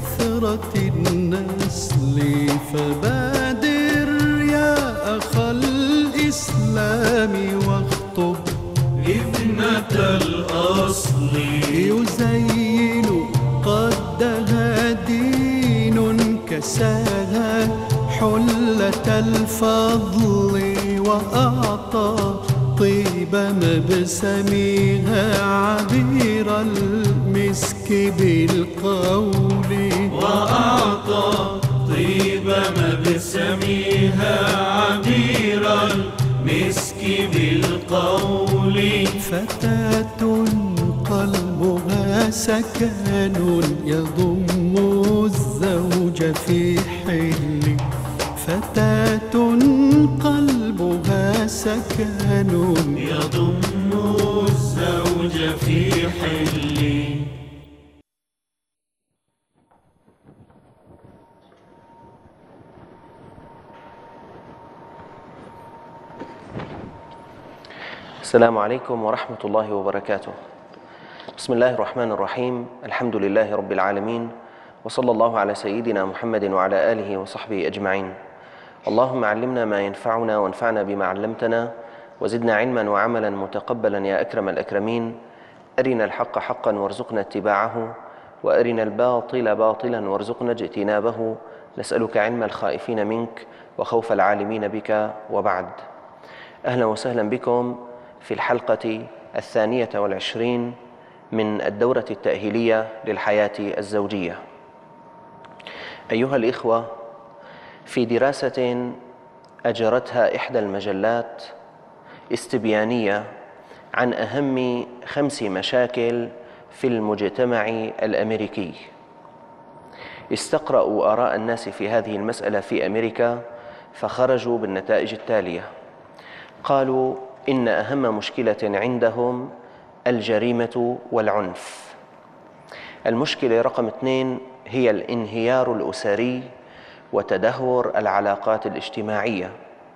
كثرة النسل، فبادر يا أخ الإسلام واخطب ابنة الأصل. يزين قدها دين كساها حلة الفضل، وأعطى طيب مبسمها عبير المسك بالقول. وأعطى طيب مبسمها عبير المسك بالقول. فتاة قلبها سكن يضم الزوج في حل. فتاة قلبها سكن يضم الزوج في حل. السلام عليكم ورحمة الله وبركاته. بسم الله الرحمن الرحيم. الحمد لله رب العالمين، وصلى الله على سيدنا محمد وعلى آله وصحبه أجمعين. اللهم علمنا ما ينفعنا وانفعنا بما علمتنا، وزدنا علما وعملا متقبلا يا أكرم الأكرمين. أرنا الحق حقا وارزقنا اتباعه، وأرنا الباطل باطلا وارزقنا اجتنابه. نسألك علم الخائفين منك وخوف العالمين بك، وبعد. أهلا وسهلا بكم في الحلقة 22 من الدورة التأهيلية للحياة الزوجية. أيها الإخوة، في دراسة أجرتها إحدى المجلات استبيانية عن أهم 5 مشاكل في المجتمع الأمريكي، استقرأوا آراء الناس في هذه المسألة في أمريكا، فخرجوا بالنتائج التالية. قالوا إن أهم مشكلة عندهم الجريمة والعنف. المشكلة رقم 2 هي الانهيار الأسري وتدهور العلاقات الاجتماعية.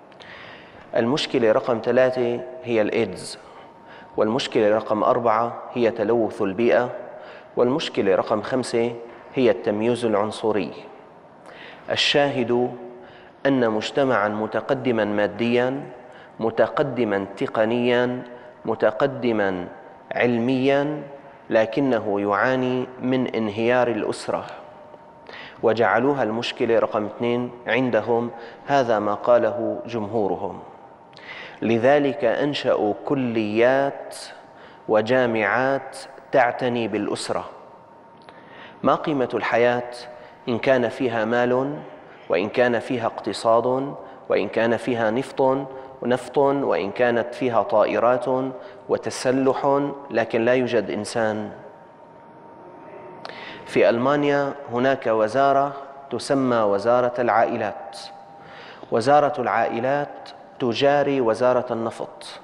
المشكلة رقم 3 هي الإيدز. والمشكلة رقم 4 هي تلوث البيئة. والمشكلة رقم 5 هي التمييز العنصري. الشاهد أن مجتمعا متقدما ماديا، متقدما تقنيا، متقدما علميا، لكنه يعاني من انهيار الأسرة، وجعلوها المشكلة رقم 2 عندهم. هذا ما قاله جمهورهم. لذلك أنشأوا كليات وجامعات تعتني بالأسرة. ما قيمة الحياة إن كان فيها مال، وإن كان فيها اقتصاد، وإن كان فيها نفط، وإن كانت فيها طائرات وتسلح، لكن لا يوجد إنسان؟ في ألمانيا هناك وزارة تسمى وزارة العائلات. وزارة العائلات تجاري وزارة النفط،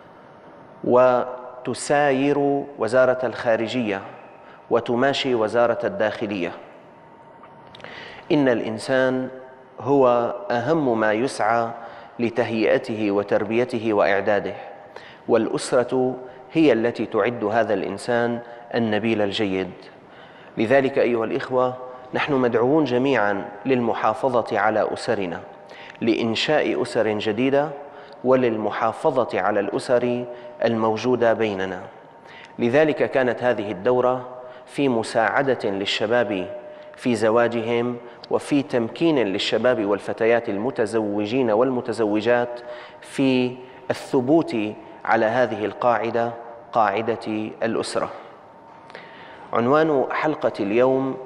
وتساير وزارة الخارجية، وتماشي وزارة الداخلية. إن الإنسان هو أهم ما يسعى لتهيئته وتربيته وإعداده، والأسرة هي التي تعد هذا الإنسان النبيل الجيد. لذلك أيها الإخوة، نحن مدعوون جميعا للمحافظة على أسرنا، لإنشاء أسر جديدة، وللمحافظة على الأسر الموجودة بيننا. لذلك كانت هذه الدورة في مساعدة للشباب في زواجهم، وفي تمكين للشباب والفتيات المتزوجين والمتزوجات في الثبوت على هذه القاعدة، قاعدة الأسرة. عنوان حلقة اليوم: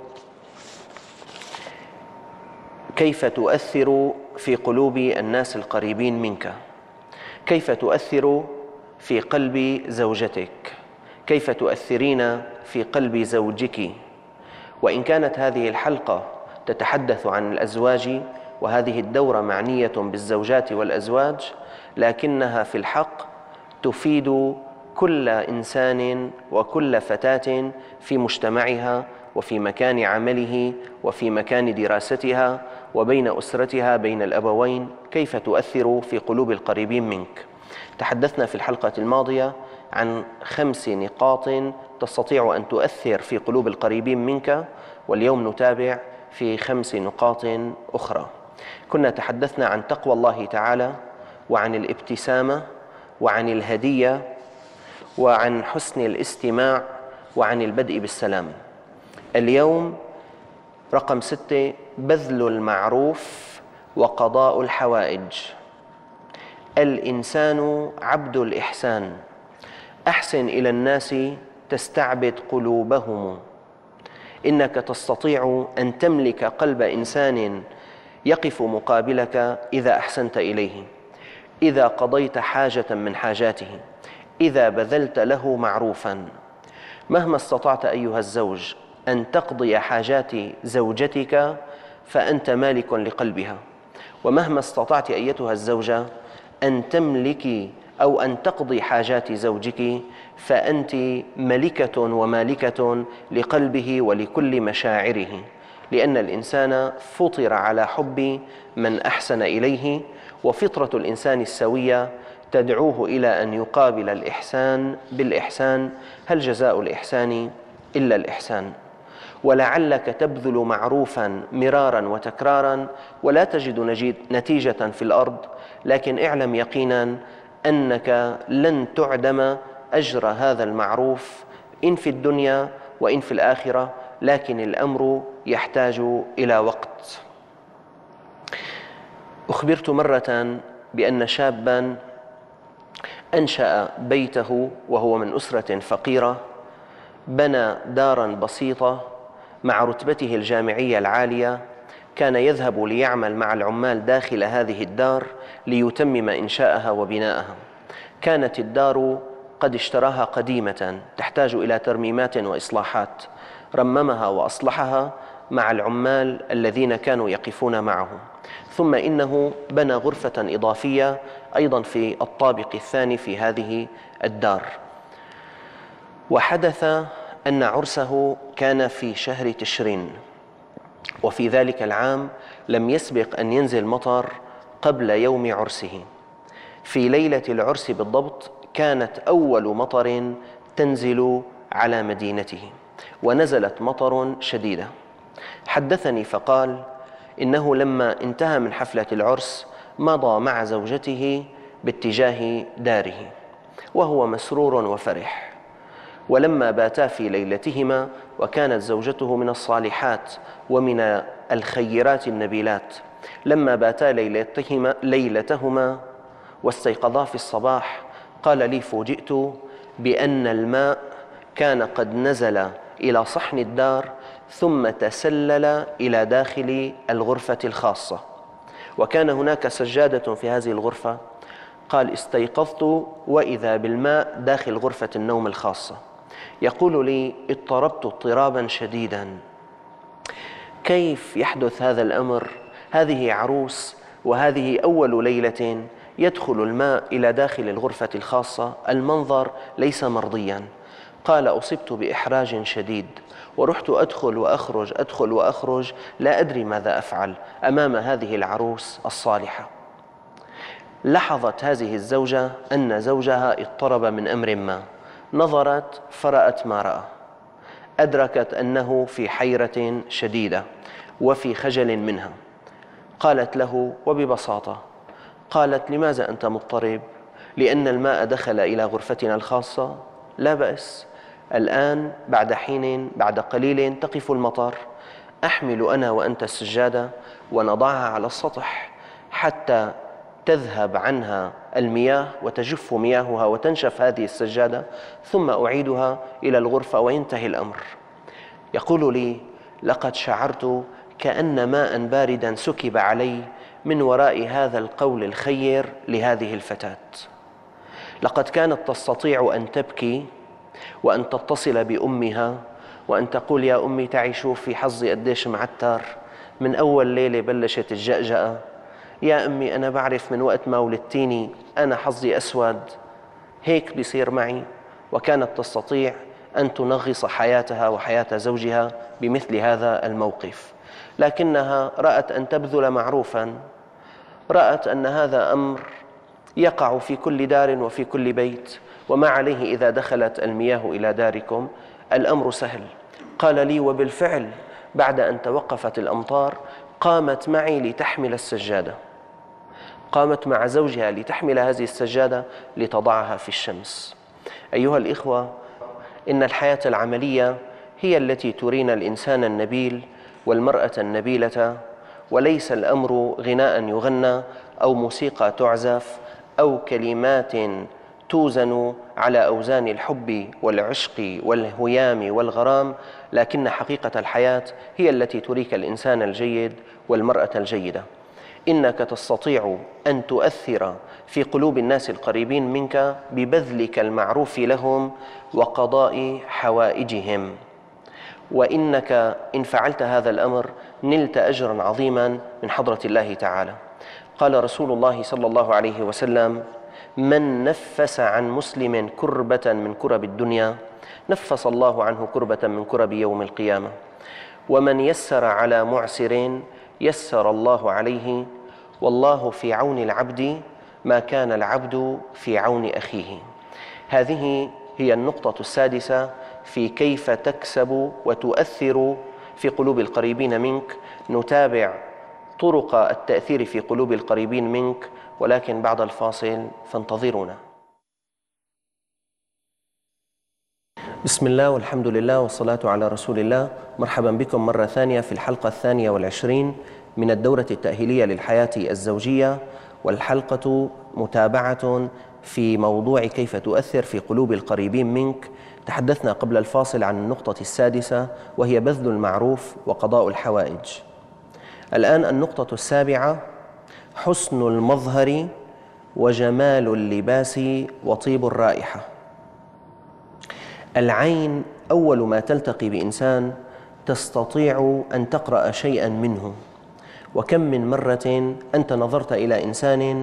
كيف تؤثر في قلوب الناس القريبين منك؟ كيف تؤثر في قلب زوجتك؟ كيف تؤثرين في قلب زوجك؟ وإن كانت هذه الحلقة تتحدث عن الأزواج، وهذه الدورة معنية بالزوجات والأزواج، لكنها في الحق تفيد كل إنسان وكل فتاة في مجتمعها، وفي مكان عمله، وفي مكان دراستها، وبين أسرتها، بين الأبوين. كيف تؤثر في قلوب القريبين منك؟ تحدثنا في الحلقة الماضية عن 5 نقاط تستطيع أن تؤثر في قلوب القريبين منك، واليوم نتابع في 5 نقاط أخرى. كنا تحدثنا عن تقوى الله تعالى، وعن الابتسامة، وعن الهدية، وعن حسن الاستماع، وعن البدء بالسلام. اليوم رقم 6: بذل المعروف وقضاء الحوائج. الإنسان عبد الإحسان، أحسن إلى الناس تستعبد قلوبهم. إنك تستطيع أن تملك قلب إنسان يقف مقابلك إذا أحسنت إليه، إذا قضيت حاجة من حاجاته، إذا بذلت له معروفا. مهما استطعت أيها الزوج أن تقضي حاجات زوجتك فأنت مالك لقلبها، ومهما استطعت أيتها الزوجة أن تملكي أو أن تقضي حاجات زوجك فأنت ملكة ومالكة لقلبه ولكل مشاعره، لأن الإنسان فطر على حب من أحسن إليه، وفطرة الإنسان السوية تدعوه إلى أن يقابل الإحسان بالإحسان. هل جزاء الإحسان إلا الإحسان؟ ولعلك تبذل معروفا مرارا وتكرارا ولا تجد نتيجة في الأرض، لكن اعلم يقينا أنك لن تعدم أجر هذا المعروف إن في الدنيا وإن في الآخرة، لكن الأمر يحتاج إلى وقت. أخبرت مرة بأن شابا أنشأ بيته وهو من أسرة فقيرة، بنى دارا بسيطة مع رتبته الجامعية العالية، كان يذهب ليعمل مع العمال داخل هذه الدار ليتمم إنشاءها وبناءها. كانت الدار قد اشتراها قديمة تحتاج إلى ترميمات وإصلاحات، رممها وأصلحها مع العمال الذين كانوا يقفون معه. ثم إنه بنى غرفة إضافية أيضا في الطابق الثاني في هذه الدار. وحدث أن عرسه كان في شهر تشرين، وفي ذلك العام لم يسبق أن ينزل مطر قبل يوم عرسه. في ليلة العرس بالضبط كانت أول مطر تنزل على مدينته، ونزلت مطر شديدة. حدثني فقال إنه لما انتهى من حفلة العرس مضى مع زوجته باتجاه داره وهو مسرور وفرح، ولما باتا في ليلتهما، وكانت زوجته من الصالحات ومن الخيرات النبيلات، لما باتا ليلتهما واستيقظا في الصباح قال لي: فوجئت بأن الماء كان قد نزل إلى صحن الدار ثم تسلل إلى داخل الغرفة الخاصة، وكان هناك سجادة في هذه الغرفة. قال: استيقظت وإذا بالماء داخل غرفة النوم الخاصة. يقول لي: اضطربت اضطرابا شديدا. كيف يحدث هذا الأمر؟ هذه عروس وهذه أول ليلة يدخل الماء إلى داخل الغرفة الخاصة، المنظر ليس مرضيا. قال: أصبت بإحراج شديد ورحت أدخل وأخرج أدخل وأخرج، لا أدري ماذا أفعل أمام هذه العروس الصالحة. لاحظت هذه الزوجة أن زوجها اضطرب من أمر ما، نظرت فرأت ما رأى، أدركت أنه في حيرة شديدة وفي خجل منها. قالت له وببساطة، قالت: لماذا أنت مضطرب؟ لأن الماء دخل إلى غرفتنا الخاصة؟ لا بأس، الآن بعد حين بعد قليل تقف المطر، أحمل أنا وأنت السجادة ونضعها على السطح حتى تذهب عنها المياه وتجف مياهها وتنشف هذه السجادة، ثم أعيدها إلى الغرفة وينتهي الأمر. يقول لي: لقد شعرت كأن ماء باردا سكب علي من وراء هذا القول الخير لهذه الفتاة. لقد كانت تستطيع أن تبكي وأن تتصل بأمها وأن تقول: يا أمي تعي شوفي حظي قديش معتر، من أول ليلة بلشت الجأجأة، يا أمي أنا بعرف من وقت ما ولدتيني أنا حظي أسود، هيك بيصير معي. وكانت تستطيع أن تنغص حياتها وحياة زوجها بمثل هذا الموقف، لكنها رأت أن تبذل معروفا، رأت أن هذا أمر يقع في كل دار وفي كل بيت، وما عليه إذا دخلت المياه إلى داركم؟ الأمر سهل. قال لي وبالفعل بعد أن توقفت الأمطار قامت معي لتحمل السجادة، قامت مع زوجها لتحمل هذه السجادة لتضعها في الشمس. أيها الإخوة، إن الحياة العملية هي التي ترينا الإنسان النبيل والمرأة النبيلة، وليس الأمر غناء يغنى أو موسيقى تعزف أو كلمات توزن على أوزان الحب والعشق والهيام والغرام، لكن حقيقة الحياة هي التي تريك الإنسان الجيد والمرأة الجيدة. إنك تستطيع أن تؤثر في قلوب الناس القريبين منك ببذلك المعروف لهم وقضاء حوائجهم، وإنك إن فعلت هذا الأمر نلت أجرا عظيما من حضرة الله تعالى. قال رسول الله صلى الله عليه وسلم: من نفس عن مسلم كربة من كرب الدنيا نفس الله عنه كربة من كرب يوم القيامة، ومن يسر على معسر يسر الله عليه، والله في عون العبد ما كان العبد في عون أخيه. هذه هي النقطة السادسة في كيف تكسب وتؤثر في قلوب القريبين منك. نتابع طرق التأثير في قلوب القريبين منك، ولكن بعد الفاصل فانتظرونا. بسم الله والحمد لله والصلاة على رسول الله. مرحبا بكم مرة ثانية في الحلقة 22 من الدورة التأهيلية للحياة الزوجية، والحلقة متابعة في موضوع كيف تؤثر في قلوب القريبين منك. تحدثنا قبل الفاصل عن النقطة السادسة وهي بذل المعروف وقضاء الحوائج. الآن النقطة السابعة: حسن المظهر وجمال اللباس وطيب الرائحة. العين أول ما تلتقي بإنسان تستطيع أن تقرأ شيئا منه، وكم من مرة أنت نظرت إلى إنسان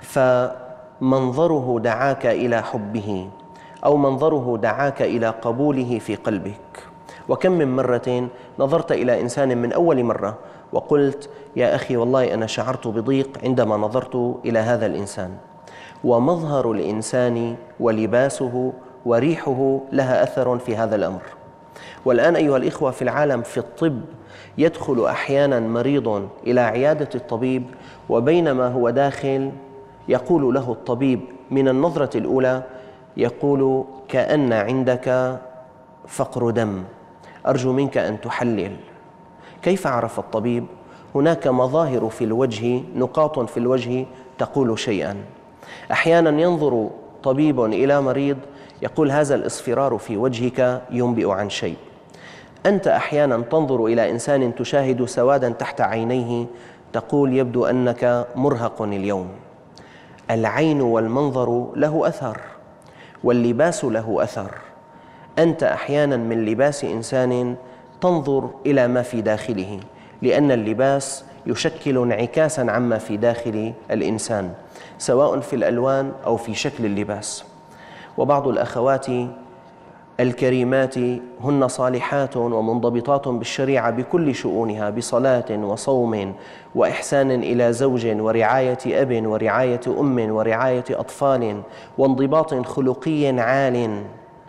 فمنظره دعاك إلى حبه أو منظره دعاك إلى قبوله في قلبك، وكم من مرة نظرت إلى إنسان من أول مرة وقلت: يا أخي والله أنا شعرت بضيق عندما نظرت إلى هذا الإنسان. ومظهر الإنسان ولباسه وريحه لها أثر في هذا الأمر. والآن أيها الإخوة، في العالم في الطب يدخل أحيانا مريض إلى عيادة الطبيب، وبينما هو داخل يقول له الطبيب من النظرة الأولى، يقول: كأن عندك فقر دم، أرجو منك أن تحلل. كيف عرف الطبيب؟ هناك مظاهر في الوجه، نقاط في الوجه تقول شيئا. أحيانا ينظر طبيب إلى مريض يقول: هذا الإصفرار في وجهك ينبئ عن شيء. أنت أحيانا تنظر إلى إنسان تشاهد سوادا تحت عينيه تقول: يبدو أنك مرهق اليوم. العين والمنظر له أثر، واللباس له أثر. أنت أحيانا من لباس إنسان تنظر إلى ما في داخله، لأن اللباس يشكل انعكاسا عما في داخل الإنسان، سواء في الألوان أو في شكل اللباس. وبعض الأخوات الكريمات هن صالحات ومنضبطات بالشريعة بكل شؤونها، بصلاة وصوم وإحسان إلى زوج ورعاية أب ورعاية أم ورعاية أطفال وانضباط خلقي عال،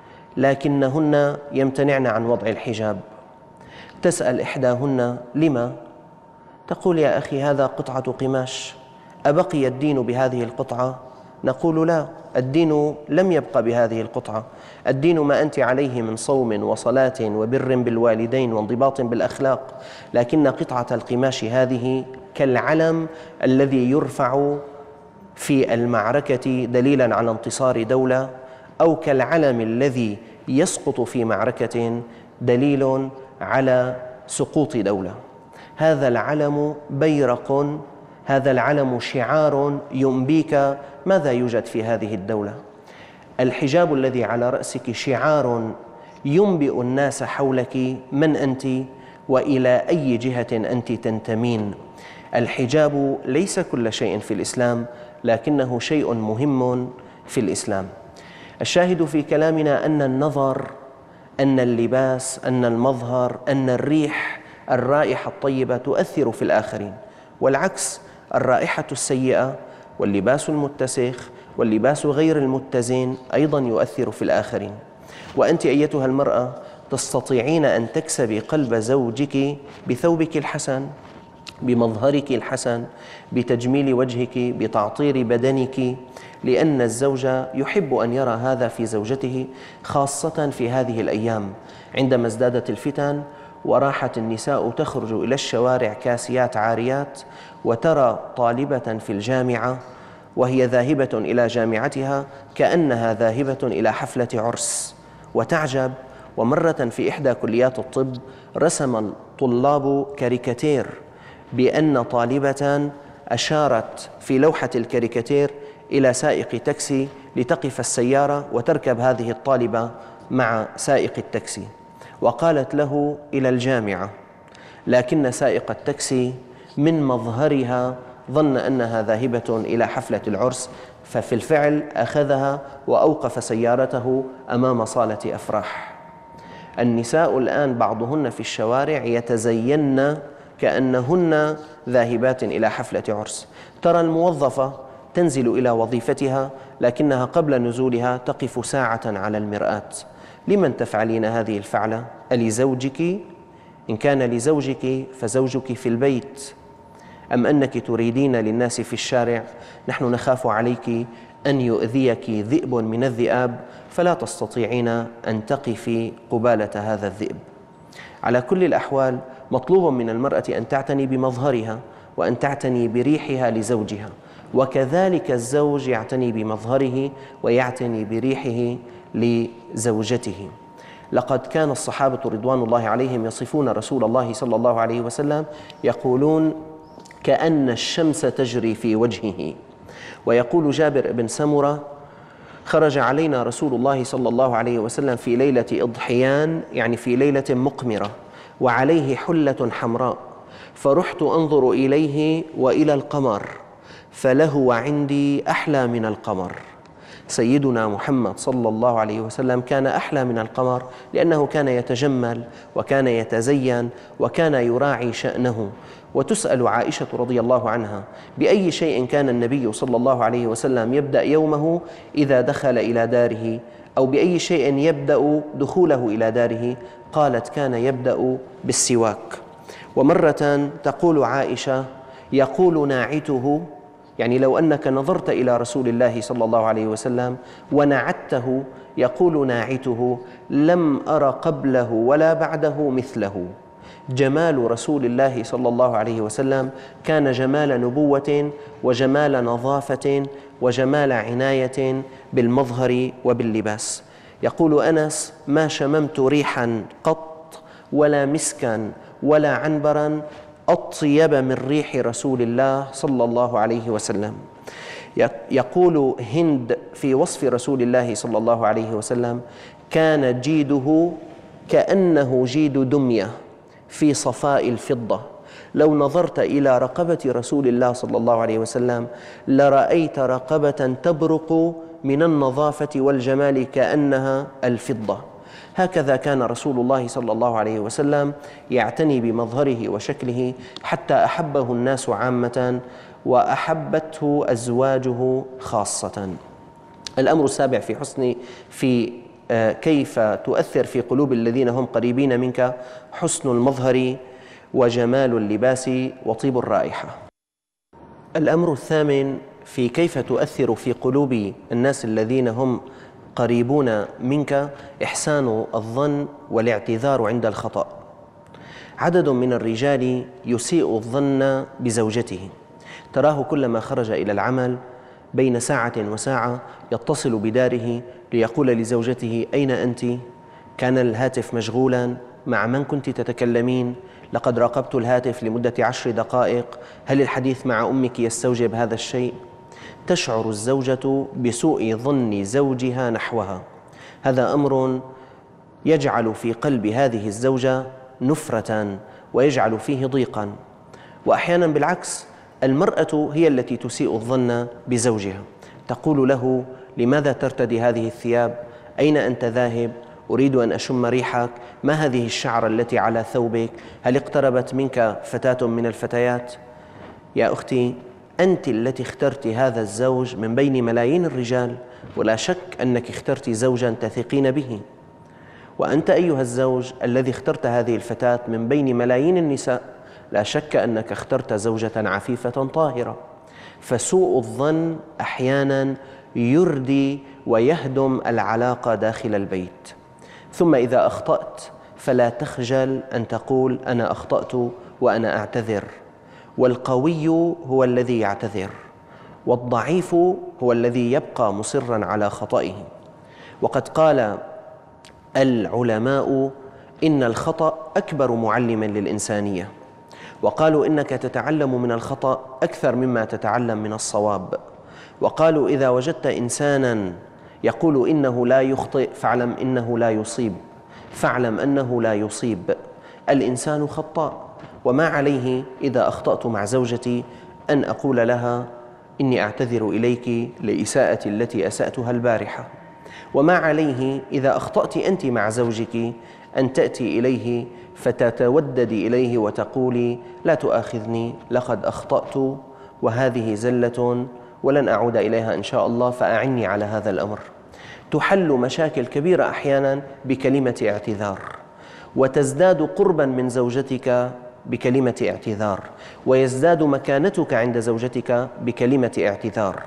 لكنهن يمتنعن عن وضع الحجاب. تسأل إحداهن: لما؟ تقول: يا أخي هذا قطعة قماش، أبقي الدين بهذه القطعة؟ نقول: لا، الدين لم يبقى بهذه القطعة، الدين ما أنت عليه من صوم وصلاة وبر بالوالدين وانضباط بالأخلاق، لكن قطعة القماش هذه كالعلم الذي يرفع في المعركة دليلا على انتصار دولة، أو كالعلم الذي يسقط في معركة دليل على سقوط دولة. هذا العلم بيرق، هذا العلم شعار ينبيك ماذا يوجد في هذه الدولة. الحجاب الذي على رأسك شعار ينبئ الناس حولك من أنت وإلى أي جهة أنت تنتمين. الحجاب ليس كل شيء في الإسلام، لكنه شيء مهم في الإسلام. الشاهد في كلامنا أن النظر، أن اللباس، أن المظهر، أن الريح، الرائحة الطيبة تؤثر في الآخرين، والعكس، الرائحة السيئة واللباس المتسخ واللباس غير المتزن أيضا يؤثر في الآخرين. وأنت أيتها المرأة تستطيعين أن تكسبي قلب زوجك بثوبك الحسن، بمظهرك الحسن، بتجميل وجهك، بتعطير بدنك، لأن الزوج يحب أن يرى هذا في زوجته، خاصة في هذه الأيام عندما ازدادت الفتن وراحت النساء تخرج إلى الشوارع كاسيات عاريات، وترى طالبة في الجامعة وهي ذاهبة إلى جامعتها كأنها ذاهبة إلى حفلة عرس، وتعجب. ومرة في إحدى كليات الطب رسم الطلاب كاريكاتير بأن طالبة أشارت في لوحة الكاريكاتير إلى سائق تاكسي لتقف السيارة وتركب هذه الطالبة مع سائق التاكسي، وقالت له إلى الجامعة، لكن سائق التاكسي من مظهرها ظن أنها ذاهبة إلى حفلة العرس، ففي الفعل أخذها وأوقف سيارته أمام صالة أفراح. النساء الآن بعضهن في الشوارع يتزين كأنهن ذاهبات إلى حفلة عرس. ترى الموظفة تنزل إلى وظيفتها لكنها قبل نزولها تقف ساعة على المرآة. لمن تفعلين هذه الفعلة؟ ألزوجك؟ إن كان لزوجك فزوجك في البيت، أم أنك تريدين للناس في الشارع؟ نحن نخاف عليك أن يؤذيك ذئب من الذئاب، فلا تستطيعين أن تقفي قبالة هذا الذئب. على كل الأحوال مطلوب من المرأة أن تعتني بمظهرها وأن تعتني بريحها لزوجها، وكذلك الزوج يعتني بمظهره ويعتني بريحه لزوجته. لقد كان الصحابة رضوان الله عليهم يصفون رسول الله صلى الله عليه وسلم يقولون كأن الشمس تجري في وجهه. ويقول جابر بن سمرة: خرج علينا رسول الله صلى الله عليه وسلم في ليلة إضحيان، يعني في ليلة مقمرة، وعليه حلة حمراء، فرحت أنظر إليه وإلى القمر، فلهو عندي أحلى من القمر. سيدنا محمد صلى الله عليه وسلم كان أحلى من القمر لأنه كان يتجمل وكان يتزين وكان يراعي شأنه. وتسأل عائشة رضي الله عنها: بأي شيء كان النبي صلى الله عليه وسلم يبدأ يومه إذا دخل إلى داره، أو بأي شيء يبدأ دخوله إلى داره؟ قالت: كان يبدأ بالسواك. ومرة تقول عائشة: يقول ناعته، يعني لو أنك نظرت إلى رسول الله صلى الله عليه وسلم ونعته، يقول ناعته: لم أر قبله ولا بعده مثله. جمال رسول الله صلى الله عليه وسلم كان جمال نبوة وجمال نظافة وجمال عناية بالمظهر وباللباس. يقول أنس: ما شممت ريحا قط ولا مسكا ولا عنبرا أطيب من ريح رسول الله صلى الله عليه وسلم. يقول هند في وصف رسول الله صلى الله عليه وسلم: كان جيده كأنه جيد دمية في صفاء الفضة. لو نظرت إلى رقبة رسول الله صلى الله عليه وسلم لرأيت رقبة تبرق من النظافة والجمال كأنها الفضة. هكذا كان رسول الله صلى الله عليه وسلم يعتني بمظهره وشكله حتى أحبه الناس عامة وأحبته أزواجه خاصة. الأمر السابع في كيف تؤثر في قلوب الذين هم قريبين منك حسن المظهر وجمال اللباس وطيب الرائحة. الأمر الثامن في كيف تؤثر في قلوب الناس الذين هم قريبون منك إحسان الظن والاعتذار عند الخطأ. عدد من الرجال يسيء الظن بزوجته، تراه كلما خرج إلى العمل بين ساعة وساعة يتصل بداره ليقول لزوجته: أين أنت؟ كان الهاتف مشغولا، مع من كنت تتكلمين؟ لقد راقبت الهاتف لمدة 10 دقائق، هل الحديث مع أمك يستوجب هذا الشيء؟ تشعر الزوجة بسوء ظن زوجها نحوها. هذا أمر يجعل في قلب هذه الزوجة نفرة ويجعل فيه ضيقا. وأحيانا بالعكس، المرأة هي التي تسيء الظن بزوجها، تقول له: لماذا ترتدي هذه الثياب؟ أين أنت ذاهب؟ أريد أن أشم ريحك، ما هذه الشعر التي على ثوبك؟ هل اقتربت منك فتاة من الفتيات؟ يا أختي، أنت التي اخترت هذا الزوج من بين ملايين الرجال، ولا شك أنك اخترت زوجا تثقين به. وأنت أيها الزوج الذي اخترت هذه الفتاة من بين ملايين النساء، لا شك أنك اخترت زوجة عفيفة طاهرة. فسوء الظن أحيانا يردي ويهدم العلاقة داخل البيت. ثم إذا أخطأت فلا تخجل أن تقول أنا أخطأت وأنا أعتذر. والقوي هو الذي يعتذر، والضعيف هو الذي يبقى مصرا على خطئه. وقد قال العلماء إن الخطأ أكبر معلم للإنسانية، وقالوا إنك تتعلم من الخطأ أكثر مما تتعلم من الصواب. وقالوا إذا وجدت إنسانا يقول إنه لا يخطئ فاعلم إنه لا يصيب، فاعلم أنه لا يصيب. الإنسان خطاء، وما عليه إذا أخطأت مع زوجتي أن أقول لها إني أعتذر إليك لإساءتي التي أسأتها البارحة، وما عليه إذا أخطأت أنت مع زوجك أن تأتي إليه فتتوددي إليه وتقولي لا تؤاخذني لقد أخطأت وهذه زلة ولن أعود إليها إن شاء الله فأعني على هذا الأمر. تحل مشاكل كبيرة أحيانا بكلمة اعتذار، وتزداد قربا من زوجتك بكلمة اعتذار، ويزداد مكانتك عند زوجتك بكلمة اعتذار.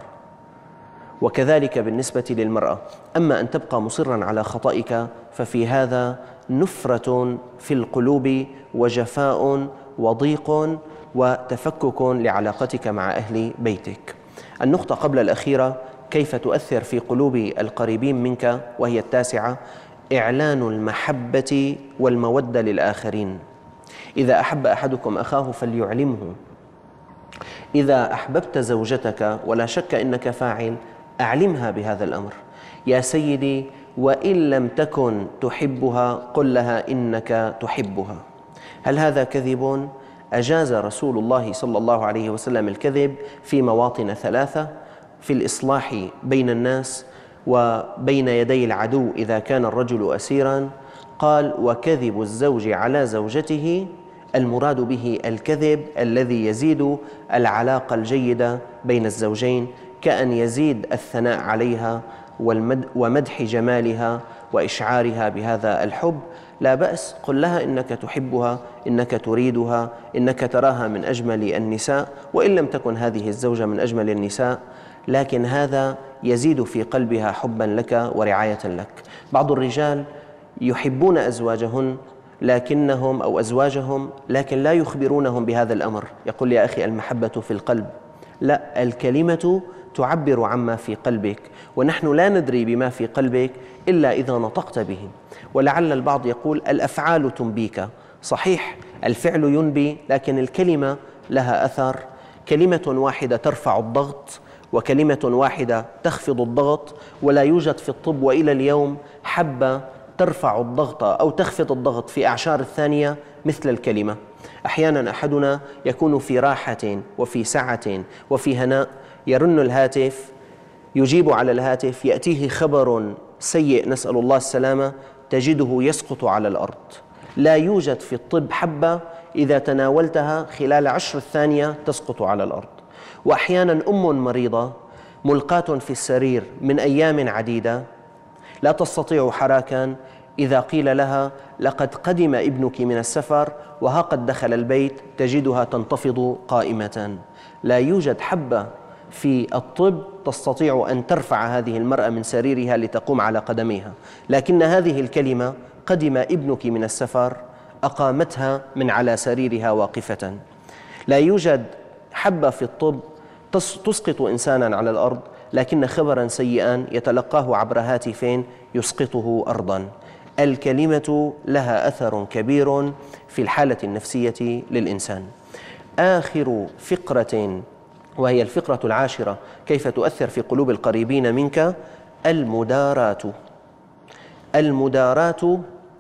وكذلك بالنسبة للمرأة، أما أن تبقى مصرا على خطئك ففي هذا نفرة في القلوب وجفاء وضيق وتفكك لعلاقتك مع أهل بيتك. النقطة قبل الأخيرة، كيف تؤثر في قلوب القريبين منك، وهي التاسعة: إعلان المحبة والمودة للآخرين. إذا أحب أحدكم أخاه فليعلمه. إذا أحببت زوجتك ولا شك إنك فاعل، أعلمها بهذا الأمر. يا سيدي، وإن لم تكن تحبها قل لها إنك تحبها. هل هذا كذب؟ أجاز رسول الله صلى الله عليه وسلم الكذب في مواطن ثلاثة: في الإصلاح بين الناس، وبين يدي العدو إذا كان الرجل أسيرا. قال: وكذب الزوج على زوجته، المراد به الكذب الذي يزيد العلاقة الجيدة بين الزوجين، كأن يزيد الثناء عليها ومدح جمالها وإشعارها بهذا الحب. لا بأس، قل لها إنك تحبها، إنك تريدها، إنك تراها من أجمل النساء، وإن لم تكن هذه الزوجة من أجمل النساء، لكن هذا يزيد في قلبها حبا لك ورعاية لك. بعض الرجال يحبون أزواجهم لكن لا يخبرونهم بهذا الأمر. يقول: يا أخي، المحبة في القلب. لا، الكلمة تعبر عما في قلبك، ونحن لا ندري بما في قلبك إلا إذا نطقت به. ولعل البعض يقول: الأفعال تنبيك. صحيح، الفعل ينبي، لكن الكلمة لها أثر. كلمة واحدة ترفع الضغط، وكلمة واحدة تخفض الضغط. ولا يوجد في الطب وإلى اليوم حبة ترفع الضغط أو تخفض الضغط في أعشار الثانية مثل الكلمة. أحيانا أحدنا يكون في راحة وفي سعة وفي هناء، يرن الهاتف، يجيب على الهاتف، يأتيه خبر سيء نسأل الله السلامة، تجده يسقط على الأرض. لا يوجد في الطب حبة إذا تناولتها خلال 10 ثانية تسقط على الأرض. وأحيانا أم مريضة ملقاة في السرير من أيام عديدة لا تستطيع حراكا، إذا قيل لها لقد قدم ابنك من السفر وها قد دخل البيت، تجدها تنتفض قائمة. لا يوجد حبة في الطب تستطيع أن ترفع هذه المرأة من سريرها لتقوم على قدميها، لكن هذه الكلمة قدم ابنك من السفر أقامتها من على سريرها واقفة. لا يوجد حبة في الطب تسقط إنسانا على الأرض، لكن خبرا سيئا يتلقاه عبر هاتفين يسقطه أرضا. الكلمة لها أثر كبير في الحالة النفسية للإنسان. آخر فقرة، وهي الفقرة العاشرة، كيف تؤثر في قلوب القريبين منك: المداراة. المداراة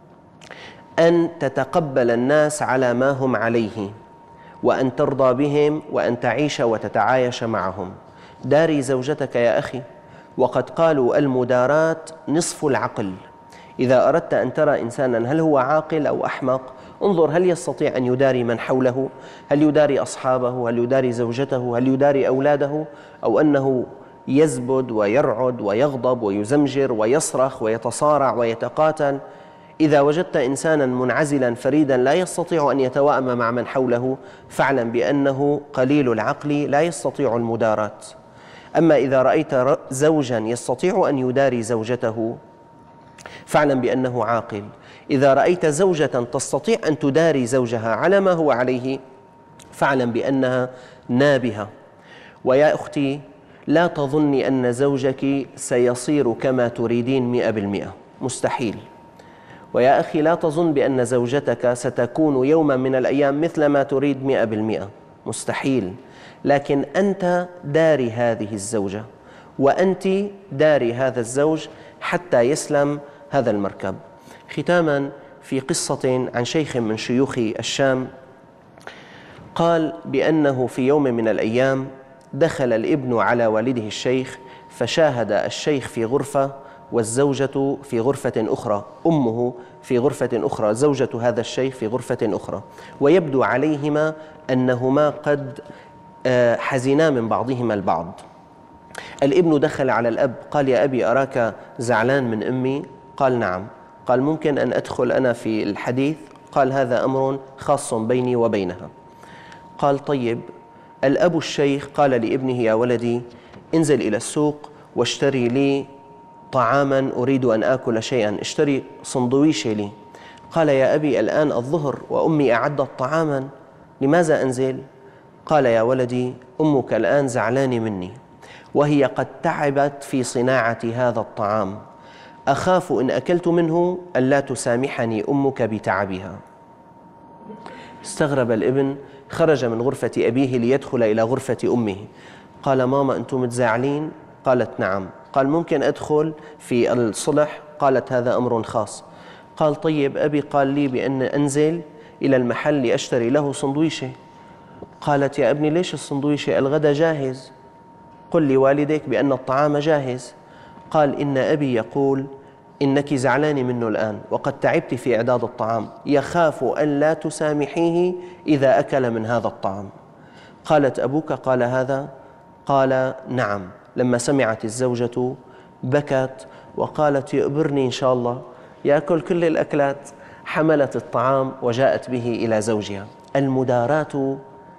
أن تتقبل الناس على ما هم عليه، وأن ترضى بهم، وأن تعيش وتتعايش معهم. داري زوجتك يا أخي، وقد قالوا المداراة نصف العقل. إذا أردت أن ترى إنسانا هل هو عاقل أو أحمق، انظر هل يستطيع أن يداري من حوله؟ هل يداري أصحابه؟ هل يداري زوجته؟ هل يداري أولاده؟ أو أنه يزبد ويرعد ويغضب ويزمجر ويصرخ ويتصارع ويتقاتل؟ إذا وجدت إنسانا منعزلا فريدا لا يستطيع أن يتوائم مع من حوله فاعلم بأنه قليل العقل لا يستطيع المداراة. أما إذا رأيت زوجا يستطيع أن يداري زوجته فاعلم بأنه عاقل. إذا رأيت زوجة تستطيع أن تداري زوجها على ما هو عليه فاعلم بأنها نابهة. ويا أختي لا تظني أن زوجك سيصير كما تريدين 100%، مستحيل. ويا أخي لا تظن بأن زوجتك ستكون يوما من الأيام مثل ما تريد 100%، مستحيل. لكن أنت داري هذه الزوجة وأنت داري هذا الزوج حتى يسلم هذا المركب. ختاما في قصة عن شيخ من شيوخ الشام قال بأنه في يوم من الأيام دخل الابن على والده الشيخ فشاهد الشيخ في غرفة والزوجة في غرفة أخرى، أمه في غرفة أخرى، زوجة هذا الشيخ في غرفة أخرى، ويبدو عليهما أنهما قد حزنا من بعضهما البعض. الابن دخل على الأب قال يا أبي أراك زعلان من أمي؟ قال نعم. قال ممكن أن أدخل أنا في الحديث؟ قال هذا أمر خاص بيني وبينها. قال طيب. الأب الشيخ قال لابنه يا ولدي انزل إلى السوق واشتري لي طعاما أريد أن آكل شيئا، اشتري سندويشة لي. قال يا أبي الآن الظهر وأمي أعدت طعاما، لماذا أنزل؟ قال يا ولدي أمك الآن زعلانة مني وهي قد تعبت في صناعة هذا الطعام، أخاف إن أكلت منه ألا تسامحني أمك بتعبها. استغرب الابن، خرج من غرفة أبيه ليدخل إلى غرفة أمه. قال ماما أنتم متزاعلين؟ قالت نعم. قال ممكن أدخل في الصلح؟ قالت هذا أمر خاص. قال طيب أبي قال لي بأن أنزل إلى المحل لأشتري له سندويشة. قالت يا ابني ليش السندويشة؟ الغداء جاهز، قل لوالديك بأن الطعام جاهز. قال إن أبي يقول إنك زعلان منه الآن وقد تعبت في إعداد الطعام، يخاف أن لا تسامحيه إذا أكل من هذا الطعام. قالت أبوك قال هذا؟ قال نعم. لما سمعت الزوجة بكت وقالت يؤبرني إن شاء الله يأكل كل الأكلات. حملت الطعام وجاءت به إلى زوجها. المداراة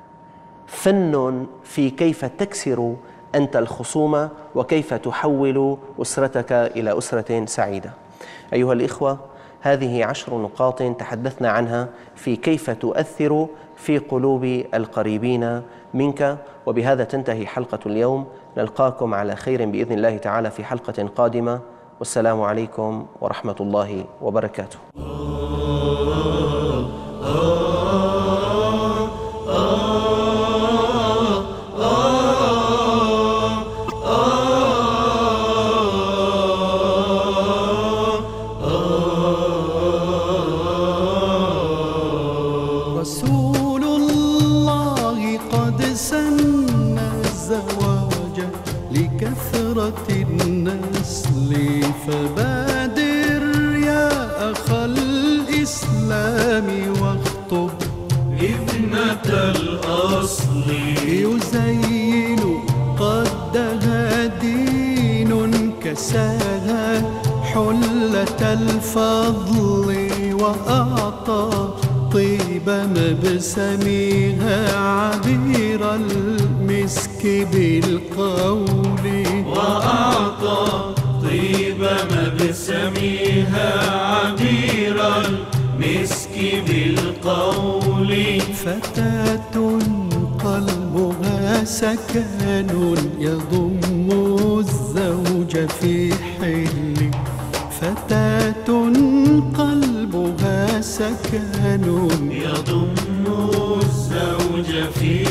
فن في كيف تكسر أنت الخصومة وكيف تحول أسرتك إلى أسرة سعيدة. أيها الإخوة، هذه 10 نقاط تحدثنا عنها في كيف تؤثر في قلوب القريبين منك. وبهذا تنتهي حلقة اليوم، نلقاكم على خير بإذن الله تعالى في حلقة قادمة، والسلام عليكم ورحمة الله وبركاته. رسول الله قد سن الزواج لكثرة النسل، فبادر يا أخ الإسلام واخطب ابنة الأصل. يزين قدها دين كساها حلة الفضل، وأعطى طيب مبسمها عبير المسك بالقول، وأعطى طيب مبسمها عبير المسك بالقول. فتاة قلبها سكن يضم الزوج في حل، فتاة قلبها سكن يضم الزوج في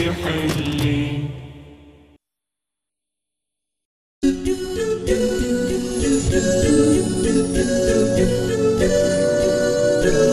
حل.